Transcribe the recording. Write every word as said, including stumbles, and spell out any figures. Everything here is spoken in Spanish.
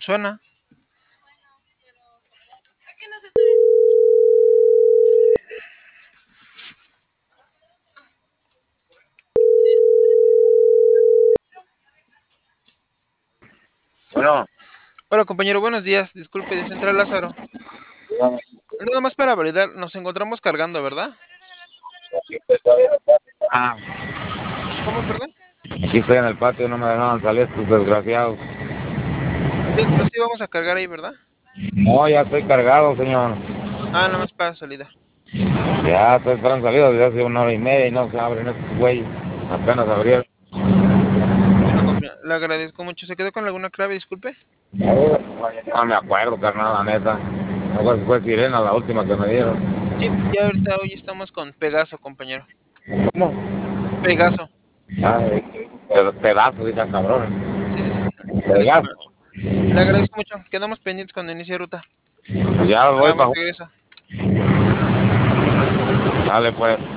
Suena. Bueno, Hola compañero, buenos días. Disculpe, de Central Lázaro. Nada más para validar, nos encontramos cargando, ¿verdad? ah, ¿Cómo, perdón? aquí estoy en el patio, no me dejaban salir estos desgraciados. Sí, pero sí vamos a cargar ahí, ¿verdad? No, ya estoy cargado, señor. Ah, nada más para salida. Ya estoy esperando salida desde hace una hora y media y no se abren estos güeyes. Apenas abrieron. Bueno, compañero, le agradezco mucho. ¿Se quedó con alguna clave? Disculpe. No me acuerdo, carnal, la neta. No sé si fue Sirena la última que me dieron. Sí, ya ahorita hoy estamos con Pegaso, compañero. ¿Cómo? Pegaso. Ay, ped- pedazos, dije, cabrón. Sí, sí, sí. Sale, compañero. Pedazo. Le agradezco mucho. Quedamos pendientes cuando inicie ruta. Ya voy Hagamos para. regreso. Dale, pues.